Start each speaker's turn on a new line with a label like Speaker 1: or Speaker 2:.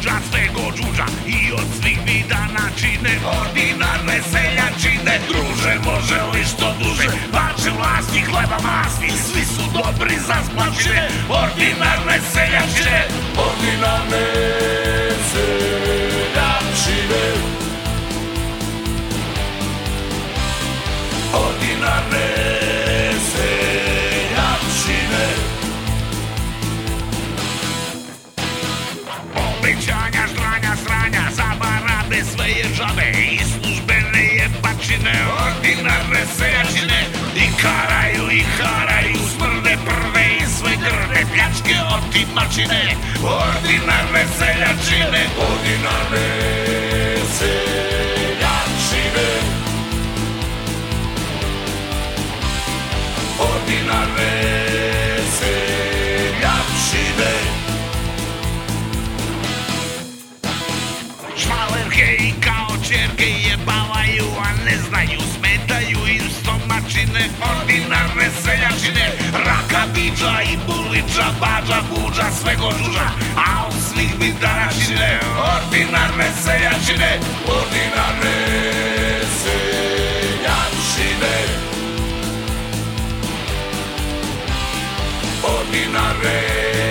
Speaker 1: buđa, svego džuđa i od svih vidana čine ordinarne seljačine. Druže, može li što duže, bače vlasti, hleba masni, svi su dobri za splačine. Ordinarne seljačine, ordinarne seljačine, ordinarne seljačine. Obećanja, ždranya, sranja, zabarade, sve je žabe i službene jebačine. Ordinarne seljačine i karaju i haraju, smrde prve i sve grde, pljačke otimačine. Ordinarne seljačine, ordinarne seljačine, ordinarne seljačine. Šmalerke i kao čerke jebavaju, a ne znaju, smetaju im stomačine. Ordinarne seljačine, rakabiđa i buliđa, bađa, buđa, svego žuža, a od svih vidaračine. Ordinarne seljačine, ordinarne seljačine, ordinarne